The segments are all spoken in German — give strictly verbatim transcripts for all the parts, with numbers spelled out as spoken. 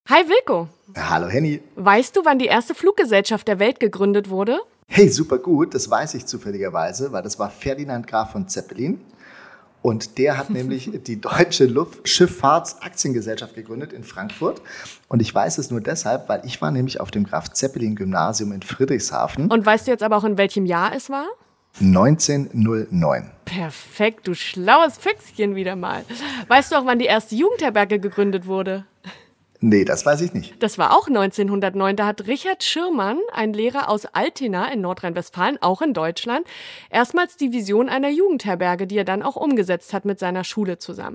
Hi Wilko. Hallo Henny. Weißt du, wann die erste Fluggesellschaft der Welt gegründet wurde? Hey, super gut, das weiß ich zufälligerweise, weil das war Ferdinand Graf von Zeppelin. Und der hat nämlich die Deutsche Luftschifffahrtsaktiengesellschaft gegründet in Frankfurt. Und ich weiß es nur deshalb, weil ich war nämlich auf dem Graf-Zeppelin-Gymnasium in Friedrichshafen. Und weißt du jetzt aber auch, in welchem Jahr es war? neunzehnhundertneun. Perfekt, du schlaues Füchschen wieder mal. Weißt du auch, wann die erste Jugendherberge gegründet wurde? Nee, das weiß ich nicht. Das war auch neunzehnhundertneun. Da hat Richard Schirrmann, ein Lehrer aus Altena in Nordrhein-Westfalen, auch in Deutschland, erstmals die Vision einer Jugendherberge, die er dann auch umgesetzt hat mit seiner Schule zusammen.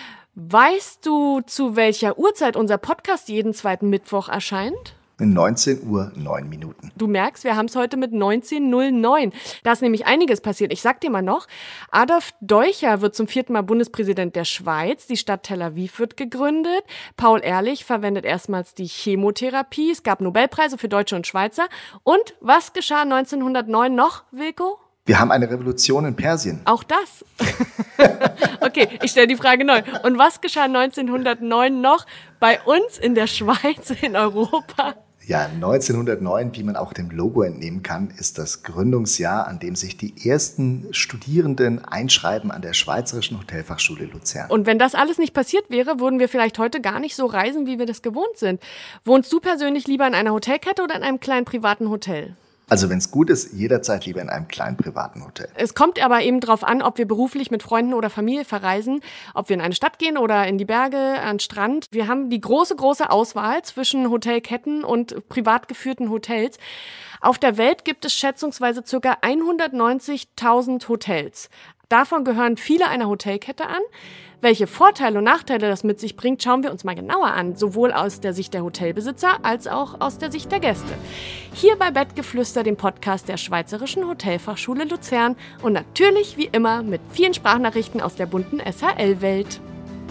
Weißt du, zu welcher Uhrzeit unser Podcast jeden zweiten Mittwoch erscheint? neunzehn Uhr neun Minuten. Du merkst, wir haben es heute mit neunzehn Uhr neun. Da ist nämlich einiges passiert. Ich sag dir mal noch, Adolf Deucher wird zum vierten Mal Bundespräsident der Schweiz. Die Stadt Tel Aviv wird gegründet. Paul Ehrlich verwendet erstmals die Chemotherapie. Es gab Nobelpreise für Deutsche und Schweizer. Und was geschah neunzehnhundertneun noch, Wilko? Wir haben eine Revolution in Persien. Auch das? Okay, ich stelle die Frage neu. Und was geschah neunzehnhundertneun noch bei uns in der Schweiz, in Europa? Ja, neunzehnhundertneun, wie man auch dem Logo entnehmen kann, ist das Gründungsjahr, an dem sich die ersten Studierenden einschreiben an der Schweizerischen Hotelfachschule Luzern. Und wenn das alles nicht passiert wäre, würden wir vielleicht heute gar nicht so reisen, wie wir das gewohnt sind. Wohnst du persönlich lieber in einer Hotelkette oder in einem kleinen privaten Hotel? Also wenn es gut ist, jederzeit lieber in einem kleinen privaten Hotel. Es kommt aber eben darauf an, ob wir beruflich mit Freunden oder Familie verreisen, ob wir in eine Stadt gehen oder in die Berge, an den Strand. Wir haben die große, große Auswahl zwischen Hotelketten und privat geführten Hotels. Auf der Welt gibt es schätzungsweise ca. hundertneunzigtausend Hotels. Davon gehören viele einer Hotelkette an. Welche Vorteile und Nachteile das mit sich bringt, schauen wir uns mal genauer an, sowohl aus der Sicht der Hotelbesitzer als auch aus der Sicht der Gäste. Hier bei Bettgeflüster, dem Podcast der Schweizerischen Hotelfachschule Luzern und natürlich wie immer mit vielen Sprachnachrichten aus der bunten S H L-Welt.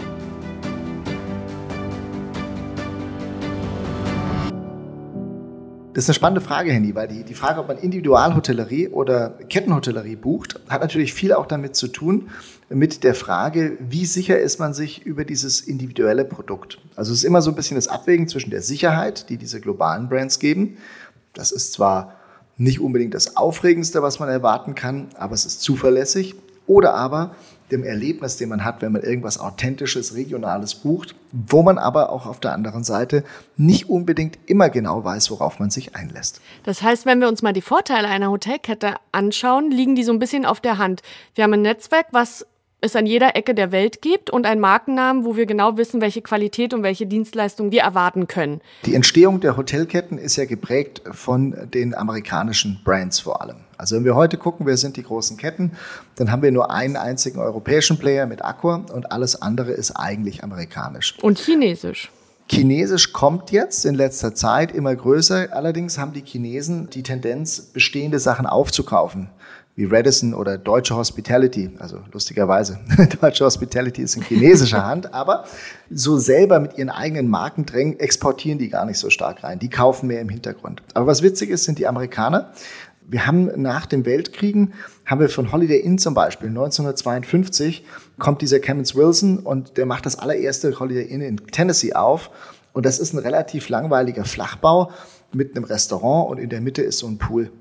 Das ist eine spannende Frage, Henny, weil die, die Frage, ob man Individualhotellerie oder Kettenhotellerie bucht, hat natürlich viel auch damit zu tun, mit der Frage, wie sicher ist man sich über dieses individuelle Produkt. Also es ist immer so ein bisschen das Abwägen zwischen der Sicherheit, die diese globalen Brands geben. Das ist zwar nicht unbedingt das Aufregendste, was man erwarten kann, aber es ist zuverlässig. Oder aber dem Erlebnis, den man hat, wenn man irgendwas Authentisches, Regionales bucht, wo man aber auch auf der anderen Seite nicht unbedingt immer genau weiß, worauf man sich einlässt. Das heißt, wenn wir uns mal die Vorteile einer Hotelkette anschauen, liegen die so ein bisschen auf der Hand. Wir haben ein Netzwerk, was es an jeder Ecke der Welt gibt und einen Markennamen, wo wir genau wissen, welche Qualität und welche Dienstleistung wir erwarten können. Die Entstehung der Hotelketten ist ja geprägt von den amerikanischen Brands vor allem. Also wenn wir heute gucken, wer sind die großen Ketten, dann haben wir nur einen einzigen europäischen Player mit Accor und alles andere ist eigentlich amerikanisch. Und chinesisch. Chinesisch kommt jetzt in letzter Zeit immer größer. Allerdings haben die Chinesen die Tendenz, bestehende Sachen aufzukaufen, wie Radisson oder Deutsche Hospitality. Also lustigerweise, Deutsche Hospitality ist in chinesischer Hand, aber so selber mit ihren eigenen Markendrängen exportieren die gar nicht so stark rein. Die kaufen mehr im Hintergrund. Aber was witzig ist, sind die Amerikaner. Wir haben nach den Weltkriegen, haben wir von Holiday Inn zum Beispiel, neunzehnhundertzweiundfünfzig, kommt dieser Clemens Wilson und der macht das allererste Holiday Inn in Tennessee auf. Und das ist ein relativ langweiliger Flachbau mit einem Restaurant und in der Mitte ist so ein Pool.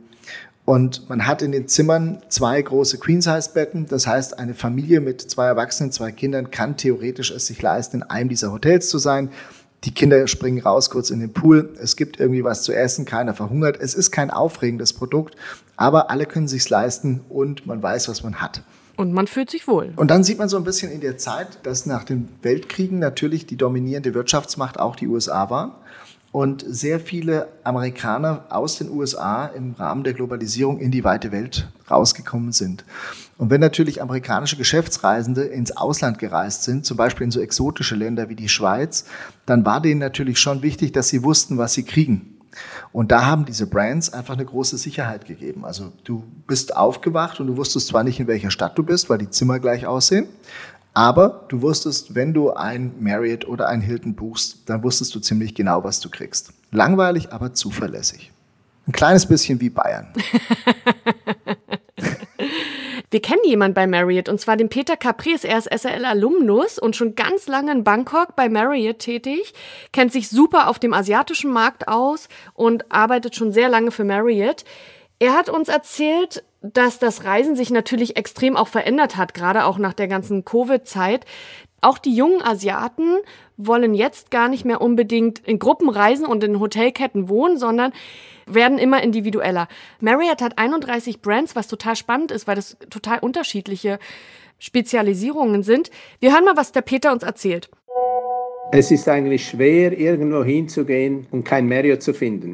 Und man hat in den Zimmern zwei große Queen-Size-Betten. Das heißt, eine Familie mit zwei Erwachsenen, zwei Kindern kann theoretisch es sich leisten, in einem dieser Hotels zu sein. Die Kinder springen raus kurz in den Pool. Es gibt irgendwie was zu essen, keiner verhungert. Es ist kein aufregendes Produkt, aber alle können sich's leisten und man weiß, was man hat. Und man fühlt sich wohl. Und dann sieht man so ein bisschen in der Zeit, dass nach den Weltkriegen natürlich die dominierende Wirtschaftsmacht auch die U S A war. Und sehr viele Amerikaner aus den U S A im Rahmen der Globalisierung in die weite Welt rausgekommen sind. Und wenn natürlich amerikanische Geschäftsreisende ins Ausland gereist sind, zum Beispiel in so exotische Länder wie die Schweiz, dann war denen natürlich schon wichtig, dass sie wussten, was sie kriegen. Und da haben diese Brands einfach eine große Sicherheit gegeben. Also du bist aufgewacht und du wusstest zwar nicht, in welcher Stadt du bist, weil die Zimmer gleich aussehen, aber du wusstest, wenn du ein Marriott oder ein Hilton buchst, dann wusstest du ziemlich genau, was du kriegst. Langweilig, aber zuverlässig. Ein kleines bisschen wie Bayern. Wir kennen jemanden bei Marriott, und zwar den Peter Caprice. Er ist S R L-Alumnus und schon ganz lange in Bangkok bei Marriott tätig, kennt sich super auf dem asiatischen Markt aus und arbeitet schon sehr lange für Marriott. Er hat uns erzählt, dass das Reisen sich natürlich extrem auch verändert hat, gerade auch nach der ganzen Covid-Zeit. Auch die jungen Asiaten wollen jetzt gar nicht mehr unbedingt in Gruppen reisen und in Hotelketten wohnen, sondern werden immer individueller. Marriott hat einunddreißig Brands, was total spannend ist, weil das total unterschiedliche Spezialisierungen sind. Wir hören mal, was der Peter uns erzählt. Es ist eigentlich schwer, irgendwo hinzugehen und kein Marriott zu finden.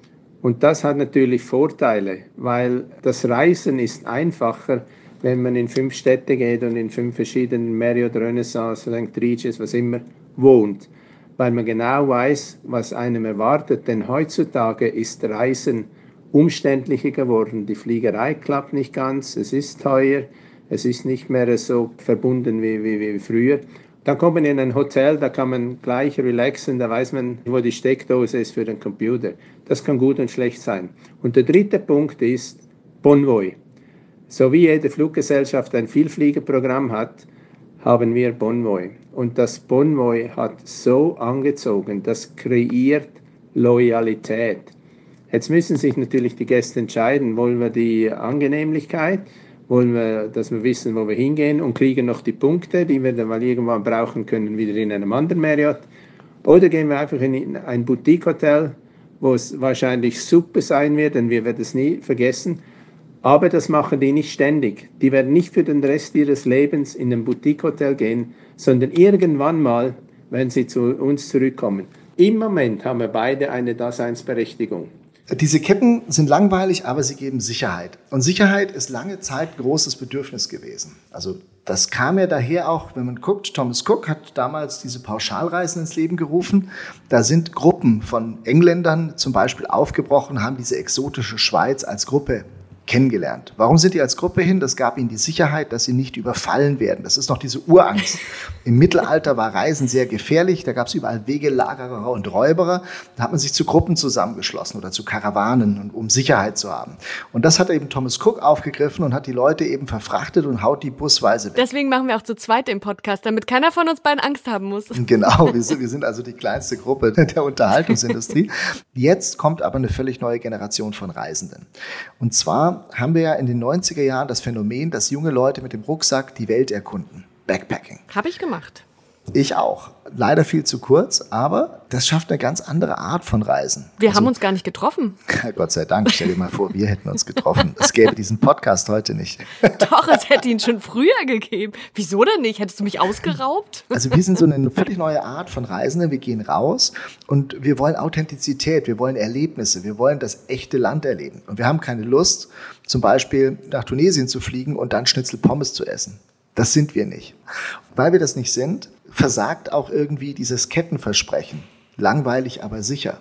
Und das hat natürlich Vorteile, weil das Reisen ist einfacher, wenn man in fünf Städte geht und in fünf verschiedenen Marriott, Renaissance, St. Regis, was immer, wohnt. Weil man genau weiß, was einem erwartet. Denn heutzutage ist Reisen umständlicher geworden. Die Fliegerei klappt nicht ganz, es ist teuer, es ist nicht mehr so verbunden wie, wie, wie früher. Dann kommt man in ein Hotel, da kann man gleich relaxen, da weiß man, wo die Steckdose ist für den Computer. Das kann gut und schlecht sein. Und der dritte Punkt ist Bonvoy. So wie jede Fluggesellschaft ein Vielfliegerprogramm hat, haben wir Bonvoy. Und das Bonvoy hat so angezogen, das kreiert Loyalität. Jetzt müssen sich natürlich die Gäste entscheiden, wollen wir die Angenehmlichkeit, wollen wir, dass wir wissen, wo wir hingehen und kriegen noch die Punkte, die wir dann mal irgendwann brauchen können, wieder in einem anderen Marriott. Oder gehen wir einfach in ein Boutique-Hotel, wo es wahrscheinlich super sein wird, denn wir werden es nie vergessen. Aber das machen die nicht ständig. Die werden nicht für den Rest ihres Lebens in ein Boutique-Hotel gehen, sondern irgendwann mal werden sie zu uns zurückkommen. Im Moment haben wir beide eine Daseinsberechtigung. Diese Ketten sind langweilig, aber sie geben Sicherheit. Und Sicherheit ist lange Zeit ein großes Bedürfnis gewesen. Also das kam ja daher auch, wenn man guckt, Thomas Cook hat damals diese Pauschalreisen ins Leben gerufen. Da sind Gruppen von Engländern zum Beispiel aufgebrochen, haben diese exotische Schweiz als Gruppe kennengelernt. Warum sind die als Gruppe hin? Das gab ihnen die Sicherheit, dass sie nicht überfallen werden. Das ist noch diese Urangst. Im Mittelalter war Reisen sehr gefährlich. Da gab es überall Wegelagerer und Räuberer. Da hat man sich zu Gruppen zusammengeschlossen oder zu Karawanen, um Sicherheit zu haben. Und das hat eben Thomas Cook aufgegriffen und hat die Leute eben verfrachtet und haut die busweise weg. Deswegen machen wir auch zu zweit den Podcast, damit keiner von uns beiden Angst haben muss. Genau, wir sind, wir sind also die kleinste Gruppe der Unterhaltungsindustrie. Jetzt kommt aber eine völlig neue Generation von Reisenden. Und zwar haben wir ja in den neunziger Jahren das Phänomen, dass junge Leute mit dem Rucksack die Welt erkunden. Backpacking. Habe ich gemacht. Ich auch. Leider viel zu kurz, aber das schafft eine ganz andere Art von Reisen. Wir also, haben uns gar nicht getroffen. Gott sei Dank, stell dir mal vor, wir hätten uns getroffen. Es gäbe diesen Podcast heute nicht. Doch, es hätte ihn schon früher gegeben. Wieso denn nicht? Hättest du mich ausgeraubt? Also wir sind so eine völlig neue Art von Reisenden. Wir gehen raus und wir wollen Authentizität, wir wollen Erlebnisse, wir wollen das echte Land erleben. Und wir haben keine Lust, zum Beispiel nach Tunesien zu fliegen und dann Schnitzel Pommes zu essen. Das sind wir nicht. Weil wir das nicht sind, versagt auch irgendwie dieses Kettenversprechen. Langweilig, aber sicher.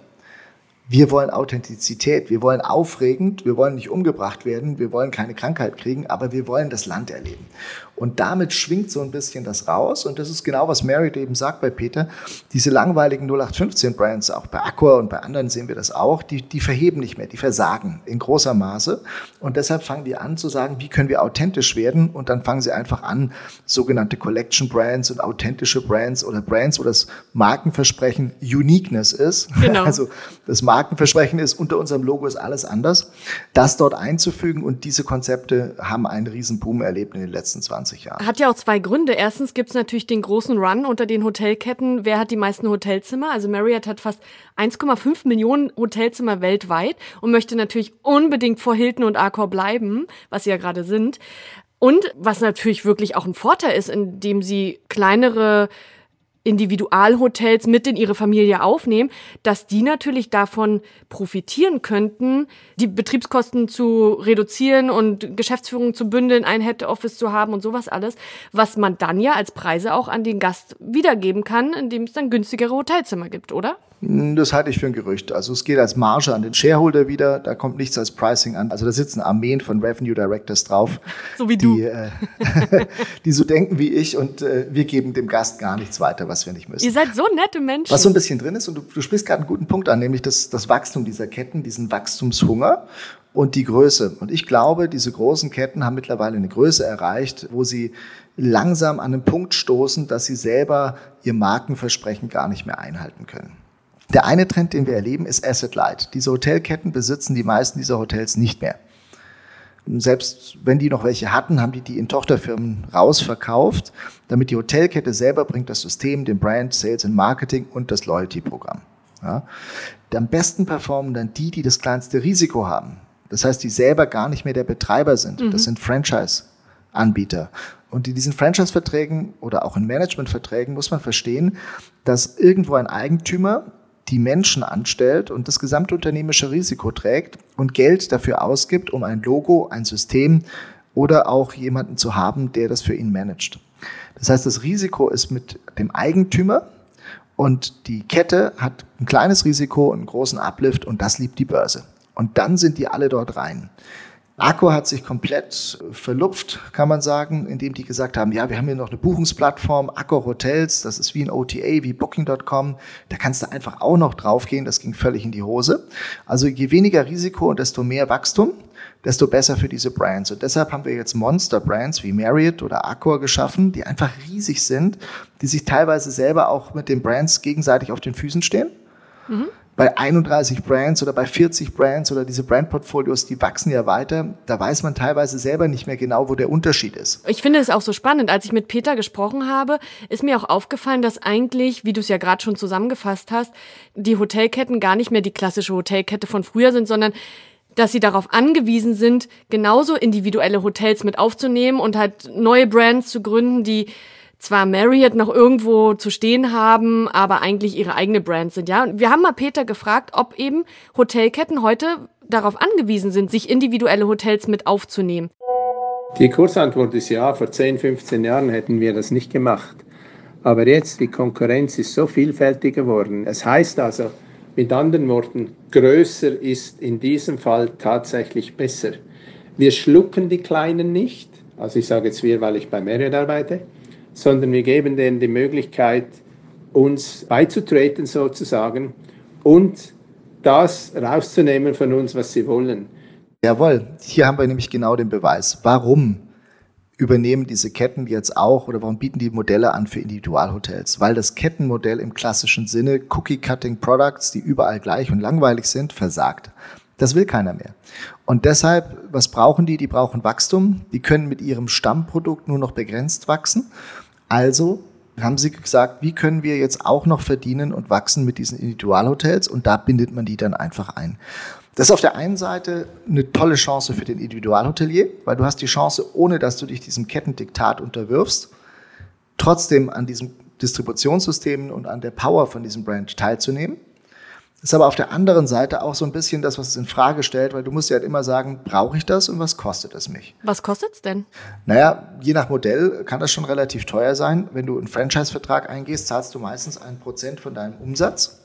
Wir wollen Authentizität, wir wollen aufregend, wir wollen nicht umgebracht werden, wir wollen keine Krankheit kriegen, aber wir wollen das Land erleben. Und damit schwingt so ein bisschen das raus und das ist genau, was Marriott eben sagt bei Peter. Diese langweiligen null acht fünfzehn Brands, auch bei Accor und bei anderen sehen wir das auch, die, die verheben nicht mehr, die versagen in großer Maße und deshalb fangen die an zu sagen, wie können wir authentisch werden und dann fangen sie einfach an, sogenannte Collection Brands und authentische Brands oder Brands, wo das Markenversprechen Uniqueness ist. Genau. Also das Markenversprechen ist, unter unserem Logo ist alles anders, das dort einzufügen und diese Konzepte haben einen riesen Boom erlebt in den letzten zwanzig Jahren. Hat ja auch zwei Gründe. Erstens gibt es natürlich den großen Run unter den Hotelketten. Wer hat die meisten Hotelzimmer? Also Marriott hat fast eins Komma fünf Millionen Hotelzimmer weltweit und möchte natürlich unbedingt vor Hilton und Accor bleiben, was sie ja gerade sind. Und was natürlich wirklich auch ein Vorteil ist, indem sie kleinere Individualhotels mit in ihre Familie aufnehmen, dass die natürlich davon profitieren könnten, die Betriebskosten zu reduzieren und Geschäftsführung zu bündeln, ein Head-Office zu haben und sowas alles, was man dann ja als Preise auch an den Gast wiedergeben kann, indem es dann günstigere Hotelzimmer gibt, oder? Das halte ich für ein Gerücht. Also es geht als Marge an den Shareholder wieder, da kommt nichts als Pricing an. Also da sitzen Armeen von Revenue Directors drauf. So wie die, du. Äh, die so denken wie ich und äh, wir geben dem Gast gar nichts weiter, was wir nicht müssen. Ihr seid so nette Menschen. Was so ein bisschen drin ist, und du, du sprichst gerade einen guten Punkt an, nämlich das, das Wachstum dieser Ketten, diesen Wachstumshunger und die Größe. Und ich glaube, diese großen Ketten haben mittlerweile eine Größe erreicht, wo sie langsam an einen Punkt stoßen, dass sie selber ihr Markenversprechen gar nicht mehr einhalten können. Der eine Trend, den wir erleben, ist Asset Light. Diese Hotelketten besitzen die meisten dieser Hotels nicht mehr. Selbst wenn die noch welche hatten, haben die die in Tochterfirmen rausverkauft, damit die Hotelkette selber bringt das System, den Brand, Sales and Marketing und das Loyalty-Programm. Ja. Am besten performen dann die, die das kleinste Risiko haben. Das heißt, die selber gar nicht mehr der Betreiber sind. Mhm. Das sind Franchise-Anbieter. Und in diesen Franchise-Verträgen oder auch in Management-Verträgen muss man verstehen, dass irgendwo ein Eigentümer die Menschen anstellt und das gesamte unternehmerische Risiko trägt und Geld dafür ausgibt, um ein Logo, ein System oder auch jemanden zu haben, der das für ihn managt. Das heißt, das Risiko ist mit dem Eigentümer und die Kette hat ein kleines Risiko, einen großen Uplift und das liebt die Börse. Und dann sind die alle dort rein. Accor hat sich komplett verlupft, kann man sagen, indem die gesagt haben, ja, wir haben hier noch eine Buchungsplattform, Accor Hotels, das ist wie ein O T A, wie Booking Punkt com, da kannst du einfach auch noch draufgehen, das ging völlig in die Hose. Also je weniger Risiko und desto mehr Wachstum, desto besser für diese Brands. Und deshalb haben wir jetzt Monster-Brands wie Marriott oder Accor geschaffen, die einfach riesig sind, die sich teilweise selber auch mit den Brands gegenseitig auf den Füßen stehen. Mhm. Bei einunddreißig Brands oder bei vierzig Brands oder diese Brandportfolios, die wachsen ja weiter. Da weiß man teilweise selber nicht mehr genau, wo der Unterschied ist. Ich finde es auch so spannend. Als ich mit Peter gesprochen habe, ist mir auch aufgefallen, dass eigentlich, wie du es ja gerade schon zusammengefasst hast, die Hotelketten gar nicht mehr die klassische Hotelkette von früher sind, sondern dass sie darauf angewiesen sind, genauso individuelle Hotels mit aufzunehmen und halt neue Brands zu gründen, die zwar Marriott noch irgendwo zu stehen haben, aber eigentlich ihre eigene Brand sind. Ja? Und wir haben mal Peter gefragt, ob eben Hotelketten heute darauf angewiesen sind, sich individuelle Hotels mit aufzunehmen. Die Kurzantwort ist ja, vor zehn, fünfzehn Jahren hätten wir das nicht gemacht. Aber jetzt, die Konkurrenz ist so vielfältig geworden. Es heißt also, mit anderen Worten, größer ist in diesem Fall tatsächlich besser. Wir schlucken die Kleinen nicht, also ich sage jetzt wir, weil ich bei Marriott arbeite, sondern wir geben denen die Möglichkeit, uns beizutreten sozusagen und das rauszunehmen von uns, was sie wollen. Jawohl, hier haben wir nämlich genau den Beweis. Warum übernehmen diese Ketten jetzt auch oder warum bieten die Modelle an für Individualhotels? Weil das Kettenmodell im klassischen Sinne, Cookie-Cutting Products, die überall gleich und langweilig sind, versagt. Das will keiner mehr. Und deshalb, was brauchen die? Die brauchen Wachstum. Die können mit ihrem Stammprodukt nur noch begrenzt wachsen. Also haben sie gesagt, wie können wir jetzt auch noch verdienen und wachsen mit diesen Individualhotels? Und da bindet man die dann einfach ein. Das ist auf der einen Seite eine tolle Chance für den Individualhotelier, weil du hast die Chance, ohne dass du dich diesem Kettendiktat unterwirfst, trotzdem an diesen Distributionssystemen und an der Power von diesem Brand teilzunehmen. Das ist aber auf der anderen Seite auch so ein bisschen das, was es in Frage stellt, weil du musst ja halt immer sagen, brauche ich das und was kostet es mich? Was kostet es denn? Naja, je nach Modell kann das schon relativ teuer sein. Wenn du einen Franchise-Vertrag eingehst, zahlst du meistens ein Prozent von deinem Umsatz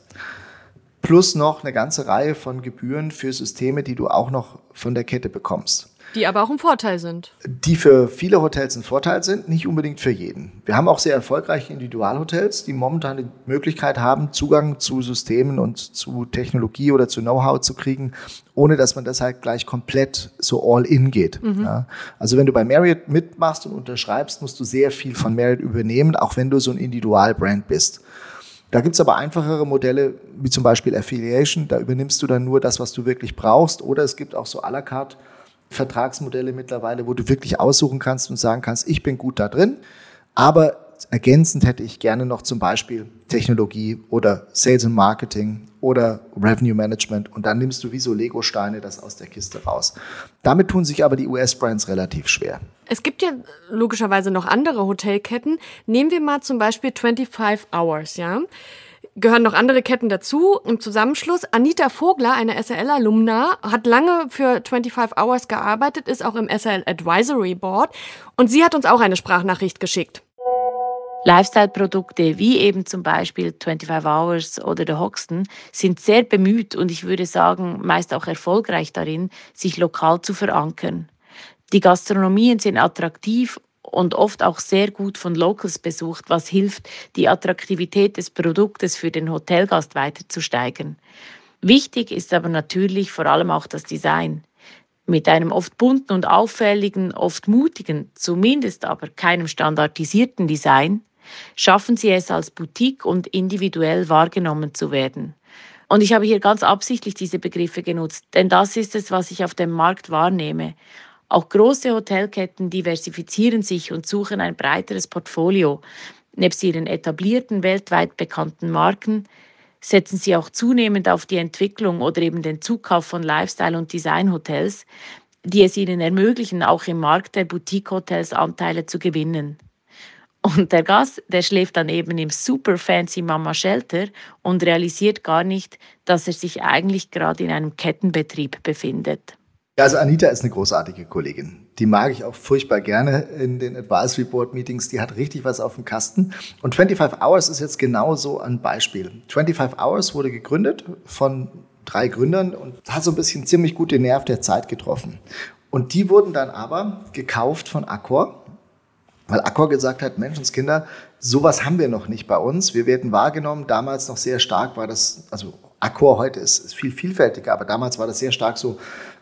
plus noch eine ganze Reihe von Gebühren für Systeme, die du auch noch von der Kette bekommst. Die aber auch ein Vorteil sind. Die für viele Hotels ein Vorteil sind, nicht unbedingt für jeden. Wir haben auch sehr erfolgreiche Individualhotels, die momentan die Möglichkeit haben, Zugang zu Systemen und zu Technologie oder zu Know-how zu kriegen, ohne dass man das halt gleich komplett so all in geht. Mhm. Ja. Also wenn du bei Marriott mitmachst und unterschreibst, musst du sehr viel von Marriott übernehmen, auch wenn du so ein Individualbrand bist. Da gibt es aber einfachere Modelle, wie zum Beispiel Affiliation. Da übernimmst du dann nur das, was du wirklich brauchst. Oder es gibt auch so à la carte Vertragsmodelle mittlerweile, wo du wirklich aussuchen kannst und sagen kannst, ich bin gut da drin, aber ergänzend hätte ich gerne noch zum Beispiel Technologie oder Sales and Marketing oder Revenue Management und dann nimmst du wie so Lego-Steine das aus der Kiste raus. Damit tun sich aber die U S-Brands relativ schwer. Es gibt ja logischerweise noch andere Hotelketten. Nehmen wir mal zum Beispiel fünfundzwanzig Hours, ja. Gehören noch andere Ketten dazu. Im Zusammenschluss, Anita Vogler, eine S R L-Alumna, hat lange für fünfundzwanzig Hours gearbeitet, ist auch im S R L Advisory Board und sie hat uns auch eine Sprachnachricht geschickt. Lifestyle-Produkte wie eben zum Beispiel fünfundzwanzig Hours oder der Hoxton sind sehr bemüht und ich würde sagen, meist auch erfolgreich darin, sich lokal zu verankern. Die Gastronomien sind attraktiv und oft auch sehr gut von Locals besucht, was hilft, die Attraktivität des Produktes für den Hotelgast weiter zu steigern. Wichtig ist aber natürlich vor allem auch das Design. Mit einem oft bunten und auffälligen, oft mutigen, zumindest aber keinem standardisierten Design, schaffen sie es als Boutique und individuell wahrgenommen zu werden. Und ich habe hier ganz absichtlich diese Begriffe genutzt, denn das ist es, was ich auf dem Markt wahrnehme. Auch große Hotelketten diversifizieren sich und suchen ein breiteres Portfolio. Nebst ihren etablierten, weltweit bekannten Marken setzen sie auch zunehmend auf die Entwicklung oder eben den Zukauf von Lifestyle- und Designhotels, die es ihnen ermöglichen, auch im Markt der Boutique-Hotels Anteile zu gewinnen. Und der Gast, der schläft dann eben im super fancy Mama Shelter und realisiert gar nicht, dass er sich eigentlich gerade in einem Kettenbetrieb befindet. Ja, also Anita ist eine großartige Kollegin. Die mag ich auch furchtbar gerne in den Advisory Board Meetings. Die hat richtig was auf dem Kasten. Und fünfundzwanzig Hours ist jetzt genau so ein Beispiel. fünfundzwanzig Hours wurde gegründet von drei Gründern und hat so ein bisschen ziemlich gut den Nerv der Zeit getroffen. Und die wurden dann aber gekauft von Accor, weil Accor gesagt hat, Menschenskinder, sowas haben wir noch nicht bei uns. Wir werden wahrgenommen. Damals noch sehr stark war das, also Accor heute ist, ist viel vielfältiger, aber damals war das sehr stark so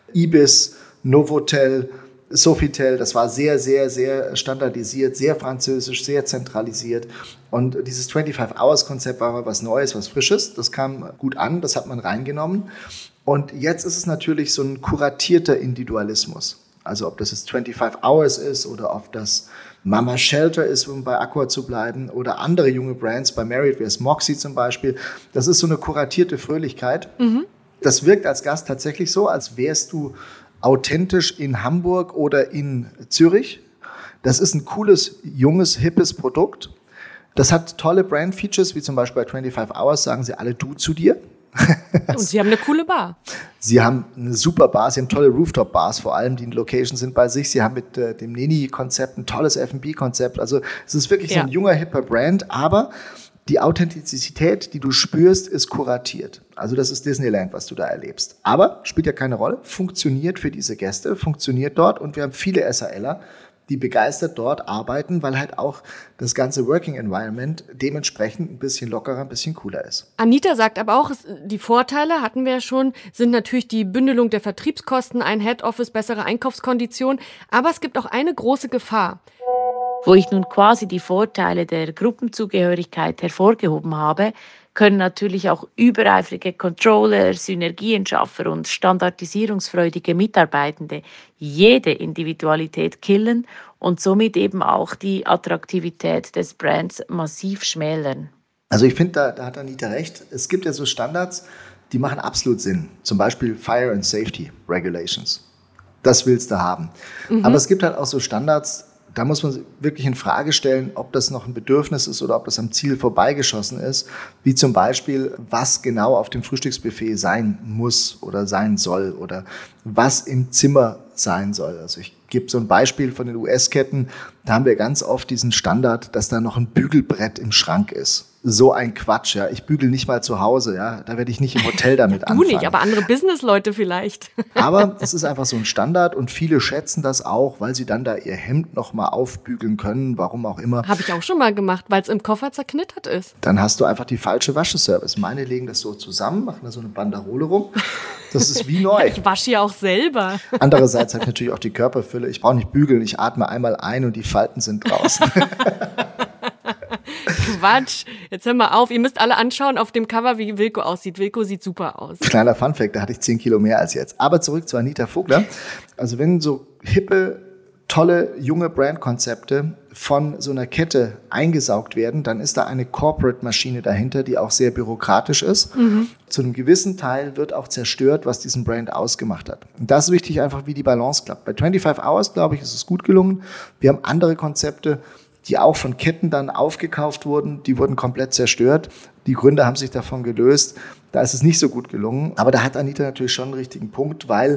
Ibis, Novotel, Sofitel, das war sehr, sehr, sehr standardisiert, sehr französisch, sehr zentralisiert. Und dieses fünfundzwanzig Hours Konzept war mal was Neues, was Frisches. Das kam gut an, das hat man reingenommen. Und jetzt ist es natürlich so ein kuratierter Individualismus. Also ob das jetzt fünfundzwanzig Hours ist oder ob das Mama Shelter ist, um bei Accor zu bleiben, oder andere junge Brands, bei Marriott wäre es Moxy zum Beispiel. Das ist so eine kuratierte Fröhlichkeit. Mhm. Das wirkt als Gast tatsächlich so, als wärst du authentisch in Hamburg oder in Zürich. Das ist ein cooles, junges, hippes Produkt. Das hat tolle Brand-Features, wie zum Beispiel bei fünfundzwanzig Hours sagen sie alle du zu dir. Und sie haben eine coole Bar. Sie haben eine super Bar, sie haben tolle Rooftop-Bars, vor allem die Locations sind bei sich. Sie haben mit äh, dem Neni-Konzept ein tolles F und B-Konzept. Also es ist wirklich ja. so ein junger, hipper Brand, aber die Authentizität, die du spürst, ist kuratiert. Also das ist Disneyland, was du da erlebst. Aber spielt ja keine Rolle, funktioniert für diese Gäste, funktioniert dort. Und wir haben viele SALer, die begeistert dort arbeiten, weil halt auch das ganze Working Environment dementsprechend ein bisschen lockerer, ein bisschen cooler ist. Anita sagt aber auch, die Vorteile, hatten wir ja schon, sind natürlich die Bündelung der Vertriebskosten, ein Head Office, bessere Einkaufskonditionen. Aber es gibt auch eine große Gefahr. Wo ich nun quasi die Vorteile der Gruppenzugehörigkeit hervorgehoben habe, können natürlich auch übereifrige Controller, Synergienschaffer und standardisierungsfreudige Mitarbeitende jede Individualität killen und somit eben auch die Attraktivität des Brands massiv schmälern. Also ich finde, da, da hat Anita recht. Es gibt ja so Standards, die machen absolut Sinn. Zum Beispiel Fire and Safety Regulations. Das willst du haben. Mhm. Aber es gibt halt auch so Standards, da muss man wirklich in Frage stellen, ob das noch ein Bedürfnis ist oder ob das am Ziel vorbeigeschossen ist. Wie zum Beispiel, was genau auf dem Frühstücksbuffet sein muss oder sein soll oder was im Zimmer sein soll. Also ich gebe so ein Beispiel von den U S-Ketten. Da haben wir ganz oft diesen Standard, dass da noch ein Bügelbrett im Schrank ist. So ein Quatsch, ja. Ich bügel nicht mal zu Hause, ja. Da werde ich nicht im Hotel damit ja, du anfangen. Du nicht, aber andere Businessleute vielleicht. Aber es ist einfach so ein Standard und viele schätzen das auch, weil sie dann da ihr Hemd noch mal aufbügeln können, warum auch immer. Habe ich auch schon mal gemacht, weil es im Koffer zerknittert ist. Dann hast du einfach die falsche Wascheservice. Meine legen das so zusammen, machen da so eine Banderole rum. Das ist wie neu. Ja, ich wasche ja auch selber. Andererseits hat natürlich auch die Körperfülle. Ich brauche nicht bügeln, ich atme einmal ein und die Falten sind draußen. Quatsch. Jetzt hör mal auf. Ihr müsst alle anschauen auf dem Cover, wie Wilko aussieht. Wilko sieht super aus. Kleiner Funfact, da hatte ich zehn Kilo mehr als jetzt. Aber zurück zu Anita Vogler. Also wenn so hippe, tolle, junge Brandkonzepte von so einer Kette eingesaugt werden, dann ist da eine Corporate-Maschine dahinter, die auch sehr bürokratisch ist. Mhm. Zu einem gewissen Teil wird auch zerstört, was diesen Brand ausgemacht hat. Und das ist wichtig, einfach wie die Balance klappt. Bei fünfundzwanzig Hours, glaube ich, ist es gut gelungen. Wir haben andere Konzepte, die auch von Ketten dann aufgekauft wurden, die wurden komplett zerstört. Die Gründer haben sich davon gelöst. Da ist es nicht so gut gelungen. Aber da hat Anita natürlich schon einen richtigen Punkt, weil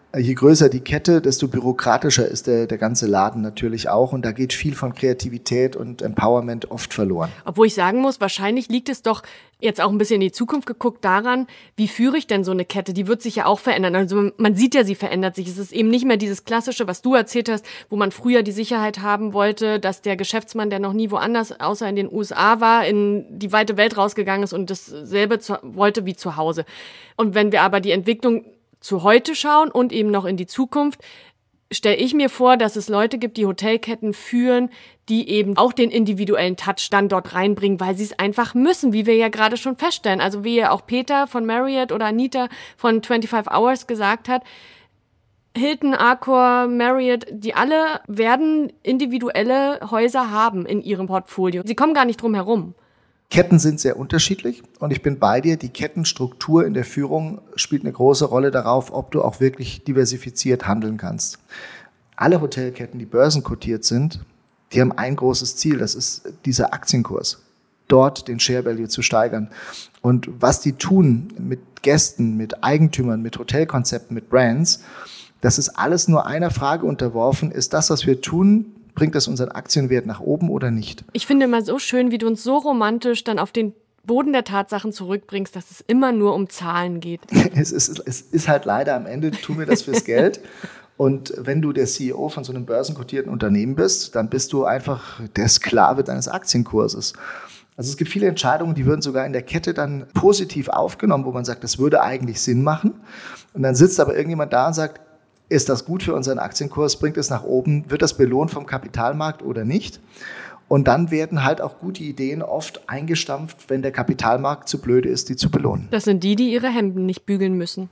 Je größer die Kette, desto bürokratischer ist der, der ganze Laden natürlich auch. Und da geht viel von Kreativität und Empowerment oft verloren. Obwohl ich sagen muss, wahrscheinlich liegt es doch jetzt auch ein bisschen in die Zukunft geguckt daran, wie führe ich denn so eine Kette? Die wird sich ja auch verändern. Also man sieht ja, sie verändert sich. Es ist eben nicht mehr dieses Klassische, was du erzählt hast, wo man früher die Sicherheit haben wollte, dass der Geschäftsmann, der noch nie woanders außer in den U S A war, in die weite Welt rausgegangen ist und dasselbe zu, wollte wie zu Hause. Und wenn wir aber die Entwicklung zu heute schauen und eben noch in die Zukunft, stelle ich mir vor, dass es Leute gibt, die Hotelketten führen, die eben auch den individuellen Touch dann dort reinbringen, weil sie es einfach müssen, wie wir ja gerade schon feststellen. Also wie ja auch Peter von Marriott oder Anita von twenty-five hours gesagt hat, Hilton, Accor, Marriott, die alle werden individuelle Häuser haben in ihrem Portfolio. Sie kommen gar nicht drum herum. Ketten sind sehr unterschiedlich und ich bin bei dir, die Kettenstruktur in der Führung spielt eine große Rolle darauf, ob du auch wirklich diversifiziert handeln kannst. Alle Hotelketten, die börsenkotiert sind, die haben ein großes Ziel, das ist dieser Aktienkurs, dort den Share Value zu steigern. Und was die tun mit Gästen, mit Eigentümern, mit Hotelkonzepten, mit Brands, das ist alles nur einer Frage unterworfen, ist das, was wir tun, bringt das unseren Aktienwert nach oben oder nicht? Ich finde immer so schön, wie du uns so romantisch dann auf den Boden der Tatsachen zurückbringst, dass es immer nur um Zahlen geht. es, ist, es ist halt leider am Ende, tun wir das fürs Geld. Und wenn du der C E O von so einem börsenkotierten Unternehmen bist, dann bist du einfach der Sklave deines Aktienkurses. Also es gibt viele Entscheidungen, die würden sogar in der Kette dann positiv aufgenommen, wo man sagt, das würde eigentlich Sinn machen. Und dann sitzt aber irgendjemand da und sagt, ist das gut für unseren Aktienkurs, bringt es nach oben, wird das belohnt vom Kapitalmarkt oder nicht? Und dann werden halt auch gute Ideen oft eingestampft, wenn der Kapitalmarkt zu blöde ist, die zu belohnen. Das sind die, die ihre Hemden nicht bügeln müssen.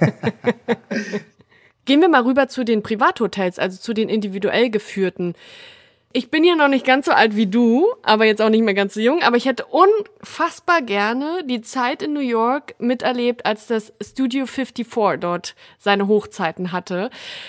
Gehen wir mal rüber zu den Privathotels, also zu den individuell geführten. Ich bin ja noch nicht ganz so alt wie du, aber jetzt auch nicht mehr ganz so jung. Aber ich hätte unfassbar gerne die Zeit in New York miterlebt, als das Studio fifty-four dort seine Hochzeiten hatte.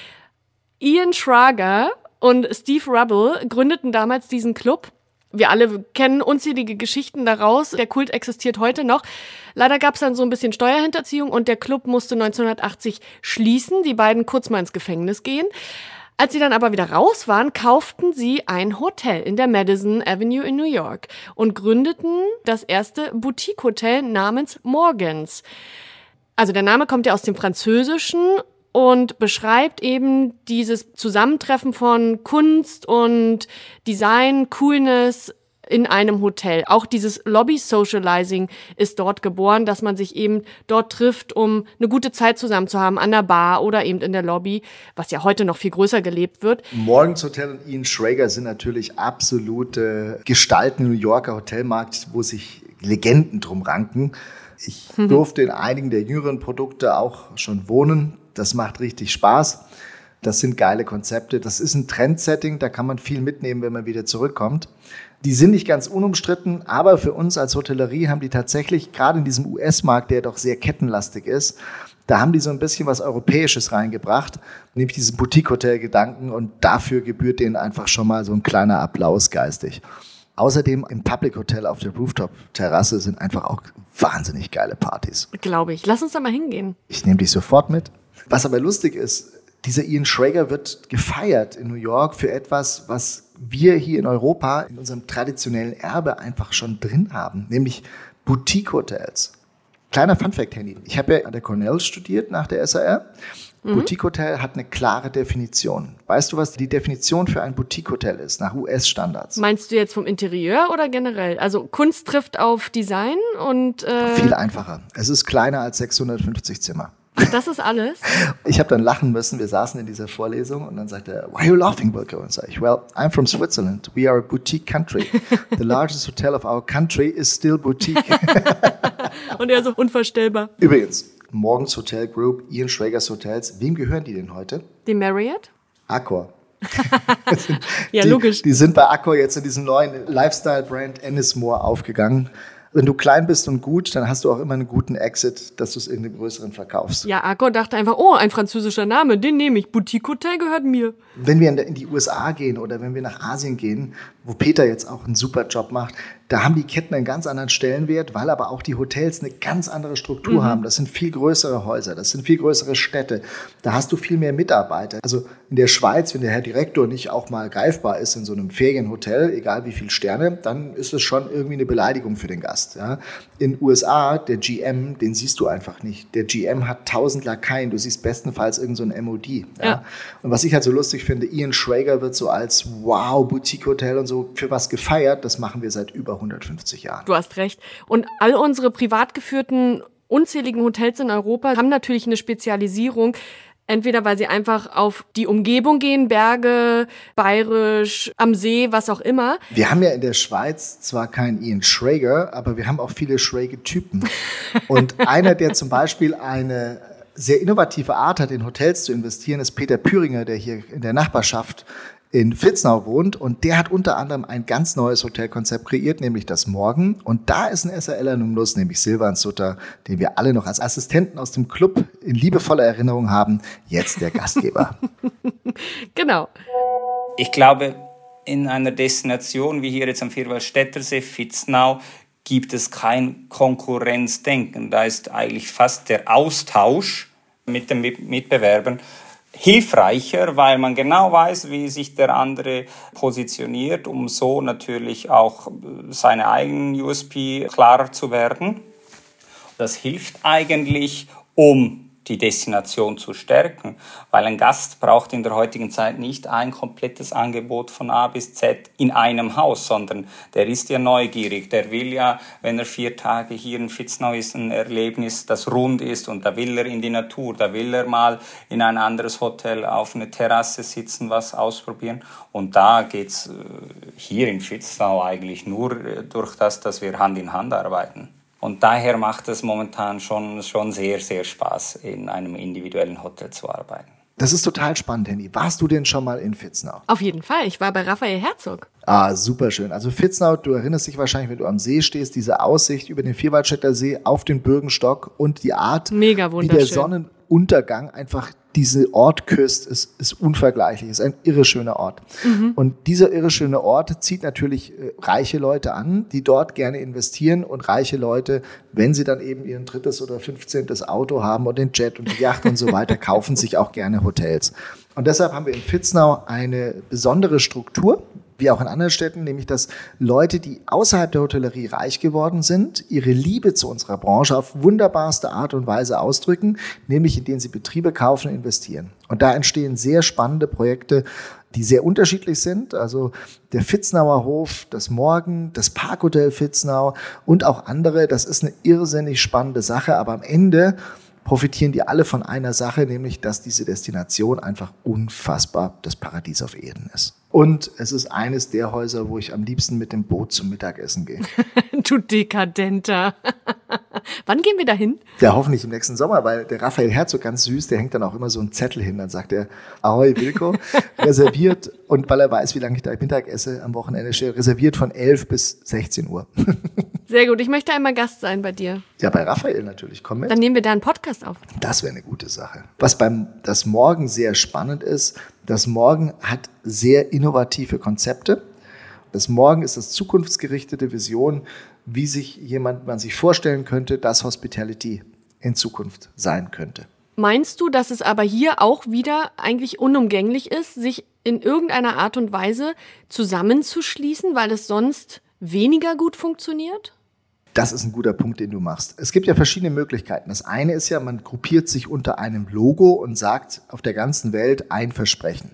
Ian Schrager und Steve Rubble gründeten damals diesen Club. Wir alle kennen unzählige Geschichten daraus. Der Kult existiert heute noch. Leider gab es dann so ein bisschen Steuerhinterziehung und der Club musste neunzehnhundertachtzig schließen, die beiden kurz mal ins Gefängnis gehen. Als sie dann aber wieder raus waren, kauften sie ein Hotel in der Madison Avenue in New York und gründeten das erste Boutique-Hotel namens Morgans. Also der Name kommt ja aus dem Französischen und beschreibt eben dieses Zusammentreffen von Kunst und Design, Coolness in einem Hotel. Auch dieses Lobby-Socializing ist dort geboren, dass man sich eben dort trifft, um eine gute Zeit zusammen zu haben, an der Bar oder eben in der Lobby, was ja heute noch viel größer gelebt wird. Morgans Hotel und Ian Schrager sind natürlich absolute Gestalten im New Yorker Hotelmarkt, wo sich Legenden drum ranken. Ich mhm. durfte in einigen der jüngeren Produkte auch schon wohnen. Das macht richtig Spaß. Das sind geile Konzepte. Das ist ein Trendsetting, da kann man viel mitnehmen, wenn man wieder zurückkommt. Die sind nicht ganz unumstritten, aber für uns als Hotellerie haben die tatsächlich, gerade in diesem U S-Markt, der doch sehr kettenlastig ist, da haben die so ein bisschen was Europäisches reingebracht, nämlich diesen Boutique-Hotel-Gedanken und dafür gebührt denen einfach schon mal so ein kleiner Applaus geistig. Außerdem im Public Hotel auf der Rooftop-Terrasse sind einfach auch wahnsinnig geile Partys. Glaube ich. Lass uns da mal hingehen. Ich nehme dich sofort mit. Was aber lustig ist, dieser Ian Schrager wird gefeiert in New York für etwas, was wir hier in Europa in unserem traditionellen Erbe einfach schon drin haben, nämlich Boutique-Hotels. Kleiner Funfact, Henny. Ich habe ja an der Cornell studiert nach der S A R. Mhm. Boutique-Hotel hat eine klare Definition. Weißt du, was die Definition für ein Boutique-Hotel ist, nach U S-Standards? Meinst du jetzt vom Interieur oder generell? Also Kunst trifft auf Design und... Äh Viel einfacher. Es ist kleiner als sechshundertfünfzig Zimmer. Das ist alles? Ich habe dann lachen müssen. Wir saßen in dieser Vorlesung und dann sagte er, why are you laughing, Wilco? Und sage ich, well, I'm from Switzerland. We are a boutique country. The largest hotel of our country is still boutique. Und er so unvorstellbar. Übrigens, Morgans Hotel Group, Ian Schrager's Hotels, wem gehören die denn heute? Die Marriott? Accor. Ja, die, logisch. Die sind bei Accor jetzt in diesem neuen Lifestyle-Brand Ennismore aufgegangen. Wenn du klein bist und gut, dann hast du auch immer einen guten Exit, dass du es irgendeinem größeren verkaufst. Ja, Accor dachte einfach, oh, ein französischer Name, den nehme ich. Boutique Hotel gehört mir. Wenn wir in die U S A gehen oder wenn wir nach Asien gehen, wo Peter jetzt auch einen super Job macht, Da haben die Ketten einen ganz anderen Stellenwert, weil aber auch die Hotels eine ganz andere Struktur mhm. haben. Das sind viel größere Häuser, das sind viel größere Städte. Da hast du viel mehr Mitarbeiter. Also in der Schweiz, wenn der Herr Direktor nicht auch mal greifbar ist in so einem Ferienhotel, egal wie viele Sterne, dann ist es schon irgendwie eine Beleidigung für den Gast. Ja. In den U S A, der G M, den siehst du einfach nicht. Der G M hat tausend Lakaien, du siehst bestenfalls irgend so ein M O D. Ja. Ja. Und was ich halt so lustig finde, Ian Schrager wird so als wow, Boutique-Hotel und so für was gefeiert, das machen wir seit über hundertfünfzig Jahren. Du hast recht. Und all unsere privat geführten unzähligen Hotels in Europa haben natürlich eine Spezialisierung. Entweder weil sie einfach auf die Umgebung gehen, Berge, bayerisch, am See, was auch immer. Wir haben ja in der Schweiz zwar keinen Ian Schrager, aber wir haben auch viele Schrager-Typen. Und einer, der zum Beispiel eine sehr innovative Art hat, in Hotels zu investieren, ist Peter Püringer, der hier in der Nachbarschaft in Vitznau wohnt, und der hat unter anderem ein ganz neues Hotelkonzept kreiert, nämlich das Morgen. Und da ist ein S R L Alumnus, nämlich Silvan Sutter, den wir alle noch als Assistenten aus dem Club in liebevoller Erinnerung haben, jetzt der Gastgeber. Genau. Ich glaube, in einer Destination wie hier jetzt am Vierwaldstättersee, Vitznau, gibt es kein Konkurrenzdenken. Da ist eigentlich fast der Austausch mit den Mitbewerbern hilfreicher, weil man genau weiß, wie sich der andere positioniert, um so natürlich auch seine eigenen U S P klarer zu werden. Das hilft eigentlich, um die Destination zu stärken, weil ein Gast braucht in der heutigen Zeit nicht ein komplettes Angebot von A bis Z in einem Haus, sondern der ist ja neugierig, der will ja, wenn er vier Tage hier in Vitznau ist, ein Erlebnis, das rund ist, und da will er in die Natur, da will er mal in ein anderes Hotel auf eine Terrasse sitzen, was ausprobieren, und da geht's hier in Vitznau eigentlich nur durch das, dass wir Hand in Hand arbeiten. Und daher macht es momentan schon, schon sehr, sehr Spaß, in einem individuellen Hotel zu arbeiten. Das ist total spannend, Henny. Warst du denn schon mal in Vitznau? Auf jeden Fall. Ich war bei Raphael Herzog. Ah, super schön. Also Vitznau, du erinnerst dich wahrscheinlich, wenn du am See stehst, diese Aussicht über den Vierwaldstätter See auf den Bürgenstock und die Art, mega wie der Sonnenuntergang einfach diese Ort küsst, ist, ist unvergleichlich. Ist ein irre schöner Ort. Mhm. Und dieser irre schöne Ort zieht natürlich äh, reiche Leute an, die dort gerne investieren, und reiche Leute, wenn sie dann eben ihren drittes oder fünfzehntes Auto haben und den Jet und die Yacht und so weiter, kaufen sich auch gerne Hotels. Und deshalb haben wir in Vitznau eine besondere Struktur, wie auch in anderen Städten, nämlich dass Leute, die außerhalb der Hotellerie reich geworden sind, ihre Liebe zu unserer Branche auf wunderbarste Art und Weise ausdrücken, nämlich indem sie Betriebe kaufen und investieren. Und da entstehen sehr spannende Projekte, die sehr unterschiedlich sind. Also der Vitznauer Hof, das Morgen, das Parkhotel Vitznau und auch andere. Das ist eine irrsinnig spannende Sache, aber am Ende profitieren die alle von einer Sache, nämlich dass diese Destination einfach unfassbar das Paradies auf Erden ist. Und es ist eines der Häuser, wo ich am liebsten mit dem Boot zum Mittagessen gehe. Du Dekadenter. Wann gehen wir da hin? Ja, hoffentlich im nächsten Sommer, weil der Raphael Herzog, ganz süß, der hängt dann auch immer so einen Zettel hin. Dann sagt er, Ahoi Wilko, reserviert. Und weil er weiß, wie lange ich da Mittag esse am Wochenende, steht reserviert von elf bis sechzehn Uhr. Sehr gut, ich möchte einmal Gast sein bei dir. Ja, bei Raphael natürlich, komm mit. Dann nehmen wir da einen Podcast auf. Das wäre eine gute Sache. Was beim das Morgen sehr spannend ist, das Morgen hat sehr innovative Konzepte. Das Morgen ist das zukunftsgerichtete Vision, wie sich jemand man sich vorstellen könnte, dass Hospitality in Zukunft sein könnte. Meinst du, dass es aber hier auch wieder eigentlich unumgänglich ist, sich in irgendeiner Art und Weise zusammenzuschließen, weil es sonst weniger gut funktioniert? Das ist ein guter Punkt, den du machst. Es gibt ja verschiedene Möglichkeiten. Das eine ist ja, man gruppiert sich unter einem Logo und sagt auf der ganzen Welt ein Versprechen.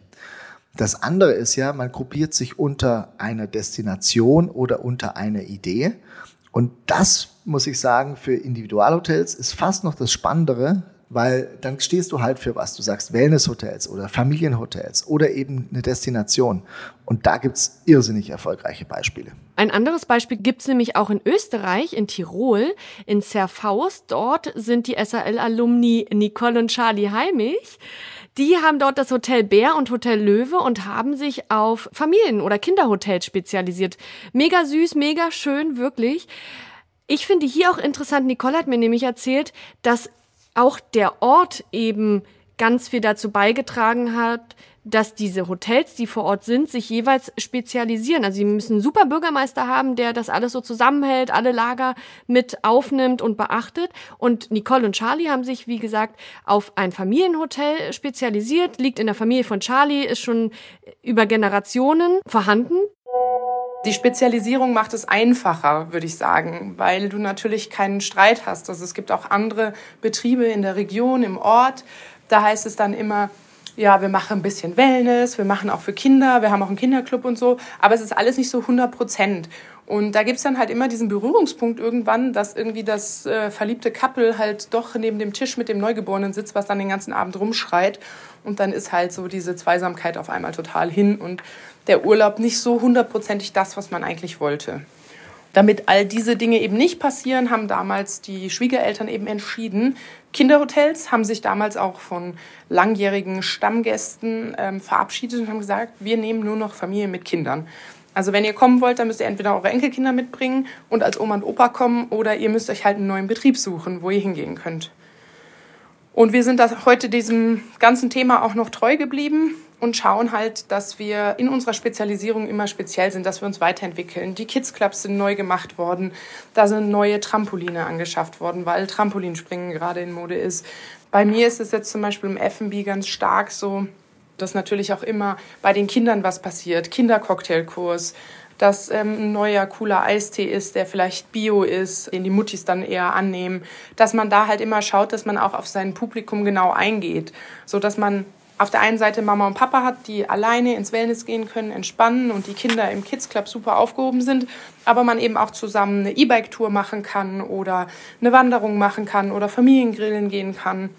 Das andere ist ja, man gruppiert sich unter einer Destination oder unter einer Idee. Und das, muss ich sagen, für Individualhotels ist fast noch das Spannendere, weil dann stehst du halt für was. Du sagst Wellnesshotels oder Familienhotels oder eben eine Destination. Und da gibt's irrsinnig erfolgreiche Beispiele. Ein anderes Beispiel gibt's nämlich auch in Österreich, in Tirol, in Zerfaust. Dort sind die S R L-Alumni Nicole und Charlie Heimich. Die haben dort das Hotel Bär und Hotel Löwe und haben sich auf Familien- oder Kinderhotels spezialisiert. Mega süß, mega schön, wirklich. Ich finde hier auch interessant, Nicole hat mir nämlich erzählt, dass auch der Ort eben ganz viel dazu beigetragen hat, dass diese Hotels, die vor Ort sind, sich jeweils spezialisieren. Also sie müssen einen super Bürgermeister haben, der das alles so zusammenhält, alle Lager mit aufnimmt und beachtet. Und Nicole und Charlie haben sich, wie gesagt, auf ein Familienhotel spezialisiert, liegt in der Familie von Charlie, ist schon über Generationen vorhanden. Die Spezialisierung macht es einfacher, würde ich sagen, weil du natürlich keinen Streit hast. Also es gibt auch andere Betriebe in der Region, im Ort. Da heißt es dann immer, ja, wir machen ein bisschen Wellness, wir machen auch für Kinder, wir haben auch einen Kinderclub und so. Aber es ist alles nicht so hundert Prozent. Und da gibt's dann halt immer diesen Berührungspunkt irgendwann, dass irgendwie das äh, verliebte Couple halt doch neben dem Tisch mit dem Neugeborenen sitzt, was dann den ganzen Abend rumschreit. Und dann ist halt so diese Zweisamkeit auf einmal total hin und der Urlaub nicht so hundertprozentig das, was man eigentlich wollte. Damit all diese Dinge eben nicht passieren, haben damals die Schwiegereltern eben entschieden. Kinderhotels haben sich damals auch von langjährigen Stammgästen ähm, verabschiedet und haben gesagt, wir nehmen nur noch Familien mit Kindern. Also wenn ihr kommen wollt, dann müsst ihr entweder eure Enkelkinder mitbringen und als Oma und Opa kommen oder ihr müsst euch halt einen neuen Betrieb suchen, wo ihr hingehen könnt. Und wir sind da heute diesem ganzen Thema auch noch treu geblieben und schauen halt, dass wir in unserer Spezialisierung immer speziell sind, dass wir uns weiterentwickeln. Die Kids Clubs sind neu gemacht worden, da sind neue Trampoline angeschafft worden, weil Trampolinspringen gerade in Mode ist. Bei mir ist es jetzt zum Beispiel im F und B ganz stark so, dass natürlich auch immer bei den Kindern was passiert. Kindercocktailkurs, dass ähm, ein neuer, cooler Eistee ist, der vielleicht Bio ist, den die Muttis dann eher annehmen. Dass man da halt immer schaut, dass man auch auf sein Publikum genau eingeht. So dass man auf der einen Seite Mama und Papa hat, die alleine ins Wellness gehen können, entspannen und die Kinder im Kids Club super aufgehoben sind, aber man eben auch zusammen eine E-Bike-Tour machen kann oder eine Wanderung machen kann oder Familiengrillen gehen kann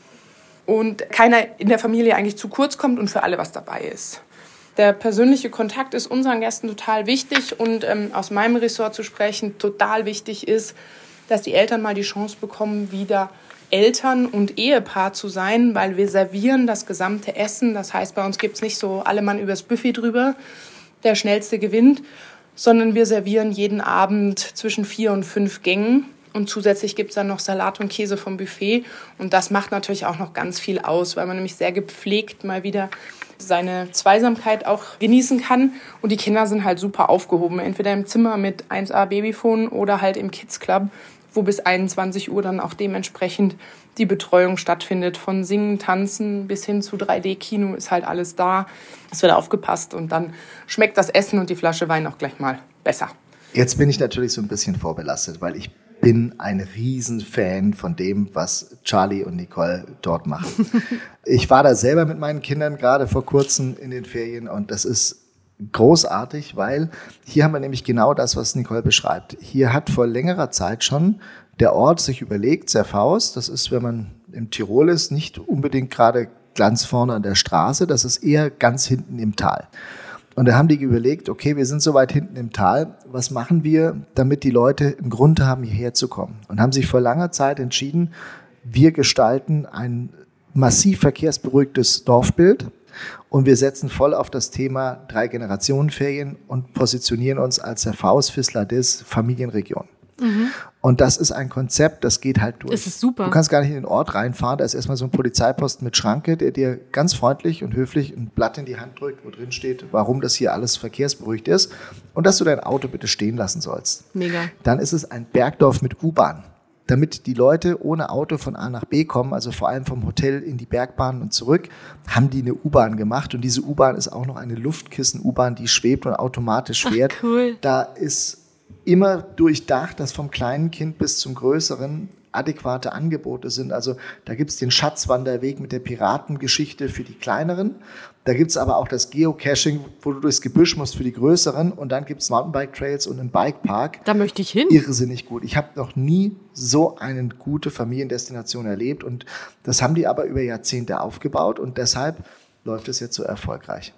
und keiner in der Familie eigentlich zu kurz kommt und für alle was dabei ist. Der persönliche Kontakt ist unseren Gästen total wichtig und ähm, aus meinem Ressort zu sprechen, total wichtig ist, dass die Eltern mal die Chance bekommen, wieder Eltern und Ehepaar zu sein, weil wir servieren das gesamte Essen. Das heißt, bei uns gibt es nicht so alle Mann übers Buffet drüber, der Schnellste gewinnt, sondern wir servieren jeden Abend zwischen vier und fünf Gängen. Und zusätzlich gibt es dann noch Salat und Käse vom Buffet. Und das macht natürlich auch noch ganz viel aus, weil man nämlich sehr gepflegt mal wieder seine Zweisamkeit auch genießen kann. Und die Kinder sind halt super aufgehoben, entweder im Zimmer mit eins A Babyphone oder halt im Kids Club, wo bis einundzwanzig Uhr dann auch dementsprechend die Betreuung stattfindet. Von Singen, Tanzen bis hin zu drei D Kino ist halt alles da. Es wird aufgepasst und dann schmeckt das Essen und die Flasche Wein auch gleich mal besser. Jetzt bin ich natürlich so ein bisschen vorbelastet, weil ich bin ein Riesenfan von dem, was Charlie und Nicole dort machen. Ich war da selber mit meinen Kindern gerade vor kurzem in den Ferien und das ist großartig, weil hier haben wir nämlich genau das, was Nicole beschreibt. Hier hat vor längerer Zeit schon der Ort sich überlegt, Serfaus, das ist, wenn man im Tirol ist, nicht unbedingt gerade ganz vorne an der Straße, das ist eher ganz hinten im Tal. Und da haben die überlegt, okay, wir sind so weit hinten im Tal, was machen wir, damit die Leute einen Grund haben, hierher zu kommen? Und haben sich vor langer Zeit entschieden, wir gestalten ein massiv verkehrsberuhigtes Dorfbild und wir setzen voll auf das Thema Drei-Generationen-Ferien und positionieren uns als Serfaus Fisladis Familienregion. Mhm. Und das ist ein Konzept, das geht halt durch. Das ist super. Du kannst gar nicht in den Ort reinfahren, da ist erstmal so ein Polizeiposten mit Schranke, der dir ganz freundlich und höflich ein Blatt in die Hand drückt, wo drin steht, warum das hier alles verkehrsberuhigt ist und dass du dein Auto bitte stehen lassen sollst. Mega. Dann ist es ein Bergdorf mit U-Bahn, damit die Leute ohne Auto von A nach B kommen, also vor allem vom Hotel in die Bergbahn und zurück, haben die eine U-Bahn gemacht und diese U-Bahn ist auch noch eine Luftkissen-U-Bahn, die schwebt und automatisch fährt. Ach, cool. Da ist immer durchdacht, dass vom kleinen Kind bis zum größeren adäquate Angebote sind. Also da gibt es den Schatzwanderweg mit der Piratengeschichte für die kleineren. Da gibt es aber auch das Geocaching, wo du durchs Gebüsch musst für die größeren. Und dann gibt es Mountainbike-Trails und einen Bikepark. Da möchte ich hin. Irrsinnig gut. Ich habe noch nie so eine gute Familiendestination erlebt. Und das haben die aber über Jahrzehnte aufgebaut. Und deshalb läuft es jetzt so erfolgreich.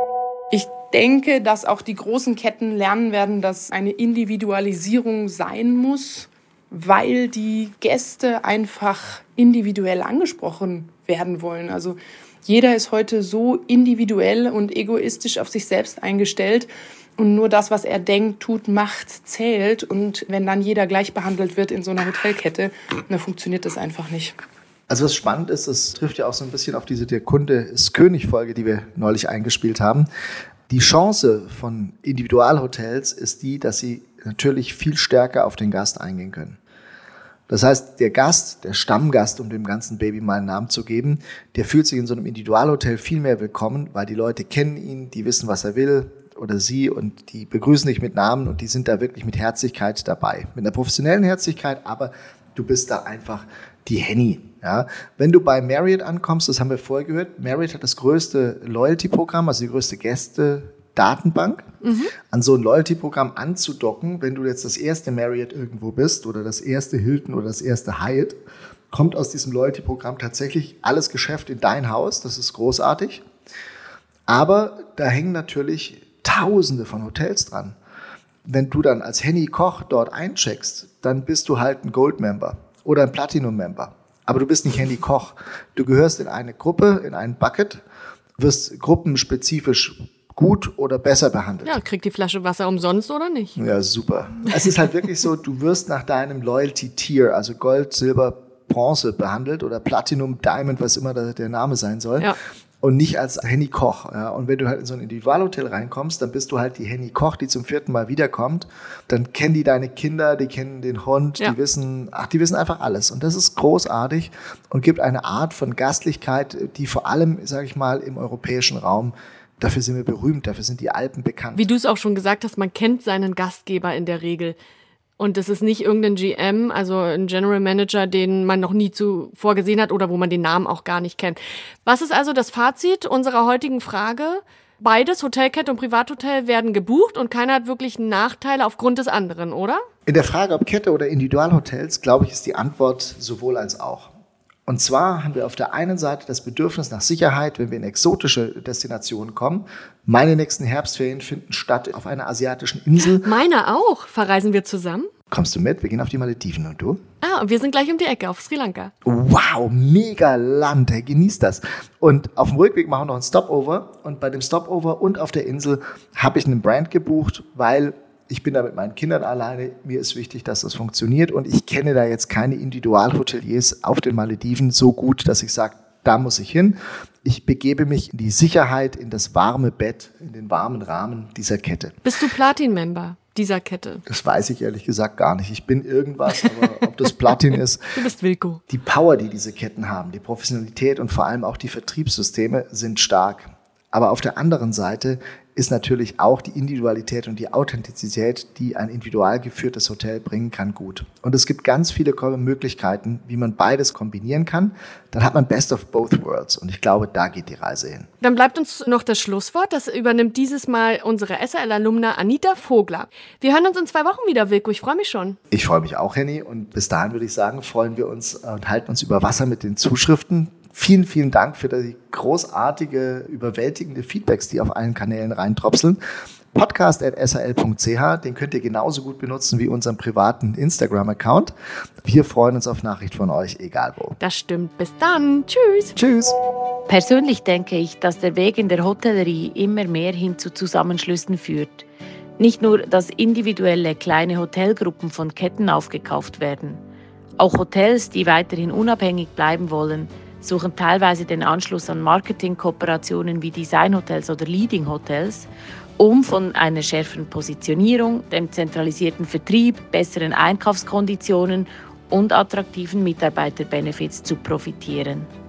Ich denke, dass auch die großen Ketten lernen werden, dass eine Individualisierung sein muss, weil die Gäste einfach individuell angesprochen werden wollen. Also jeder ist heute so individuell und egoistisch auf sich selbst eingestellt und nur das, was er denkt, tut, macht, zählt. Und wenn dann jeder gleich behandelt wird in so einer Hotelkette, dann funktioniert das einfach nicht. Also was spannend ist, das trifft ja auch so ein bisschen auf diese Der Kunde ist König-Folge, die wir neulich eingespielt haben. Die Chance von Individualhotels ist die, dass sie natürlich viel stärker auf den Gast eingehen können. Das heißt, der Gast, der Stammgast, um dem ganzen Baby mal einen Namen zu geben, der fühlt sich in so einem Individualhotel viel mehr willkommen, weil die Leute kennen ihn, die wissen, was er will oder sie und die begrüßen dich mit Namen und die sind da wirklich mit Herzlichkeit dabei. Mit einer professionellen Herzlichkeit, aber du bist da einfach die Henny. Ja, wenn du bei Marriott ankommst, das haben wir vorher gehört, Marriott hat das größte Loyalty-Programm, also die größte Gäste-Datenbank. Mhm. An so ein Loyalty-Programm anzudocken, wenn du jetzt das erste Marriott irgendwo bist oder das erste Hilton oder das erste Hyatt, kommt aus diesem Loyalty-Programm tatsächlich alles Geschäft in dein Haus. Das ist großartig. Aber da hängen natürlich Tausende von Hotels dran. Wenn du dann als Henny Koch dort eincheckst, dann bist du halt ein Gold-Member oder ein Platinum-Member. Aber du bist nicht Henny Koch. Du gehörst in eine Gruppe, in einen Bucket, wirst gruppenspezifisch gut oder besser behandelt. Ja, kriegt die Flasche Wasser umsonst oder nicht? Ja, super. Es ist halt wirklich so, du wirst nach deinem Loyalty-Tier, also Gold, Silber, Bronze behandelt oder Platinum, Diamond, was immer der Name sein soll. Ja. Und nicht als Henny Koch. Ja. Und wenn du halt in so ein Individualhotel reinkommst, dann bist du halt die Henny Koch, die zum vierten Mal wiederkommt. Dann kennen die deine Kinder, die kennen den Hund, ja. die wissen, ach, die wissen einfach alles. Und das ist großartig und gibt eine Art von Gastlichkeit, die vor allem, sage ich mal, im europäischen Raum, dafür sind wir berühmt, dafür sind die Alpen bekannt. Wie du es auch schon gesagt hast, man kennt seinen Gastgeber in der Regel. Und das ist nicht irgendein G M, also ein General Manager, den man noch nie zuvor gesehen hat oder wo man den Namen auch gar nicht kennt. Was ist also das Fazit unserer heutigen Frage? Beides, Hotelkette und Privathotel, werden gebucht und keiner hat wirklich Nachteile aufgrund des anderen, oder? In der Frage, ob Kette oder Individualhotels, glaube ich, ist die Antwort sowohl als auch. Und zwar haben wir auf der einen Seite das Bedürfnis nach Sicherheit, wenn wir in exotische Destinationen kommen. Meine nächsten Herbstferien finden statt auf einer asiatischen Insel. Meine auch. Verreisen wir zusammen? Kommst du mit? Wir gehen auf die Malediven und du? Ah, und wir sind gleich um die Ecke auf Sri Lanka. Wow, mega Land, hey, genießt das. Und auf dem Rückweg machen wir noch einen Stopover. Und bei dem Stopover und auf der Insel habe ich einen Brand gebucht, weil ich bin da mit meinen Kindern alleine. Mir ist wichtig, dass das funktioniert. Und ich kenne da jetzt keine Individualhoteliers auf den Malediven so gut, dass ich sage, da muss ich hin. Ich begebe mich in die Sicherheit, in das warme Bett, in den warmen Rahmen dieser Kette. Bist du Platin-Member dieser Kette? Das weiß ich ehrlich gesagt gar nicht. Ich bin irgendwas, aber ob das Platin ist. Du bist Wilko. Die Power, die diese Ketten haben, die Professionalität und vor allem auch die Vertriebssysteme sind stark. Aber auf der anderen Seite ist natürlich auch die Individualität und die Authentizität, die ein individual geführtes Hotel bringen kann, gut. Und es gibt ganz viele Möglichkeiten, wie man beides kombinieren kann. Dann hat man Best of both worlds. Und ich glaube, da geht die Reise hin. Dann bleibt uns noch das Schlusswort. Das übernimmt dieses Mal unsere S R L-Alumna Anita Vogler. Wir hören uns in zwei Wochen wieder, Wilko. Ich freue mich schon. Ich freue mich auch, Henny. Und bis dahin würde ich sagen, freuen wir uns und halten uns über Wasser mit den Zuschriften. Vielen, vielen Dank für die großartige, überwältigende Feedbacks, die auf allen Kanälen reintropseln. podcast at s r l punkt c h, den könnt ihr genauso gut benutzen wie unseren privaten Instagram-Account. Wir freuen uns auf Nachricht von euch, egal wo. Das stimmt. Bis dann. Tschüss. Tschüss. Persönlich denke ich, dass der Weg in der Hotellerie immer mehr hin zu Zusammenschlüssen führt. Nicht nur, dass individuelle kleine Hotelgruppen von Ketten aufgekauft werden. Auch Hotels, die weiterhin unabhängig bleiben wollen, suchen teilweise den Anschluss an Marketingkooperationen wie Designhotels oder Leading Hotels, um von einer schärferen Positionierung, dem zentralisierten Vertrieb, besseren Einkaufskonditionen und attraktiven Mitarbeiterbenefits zu profitieren.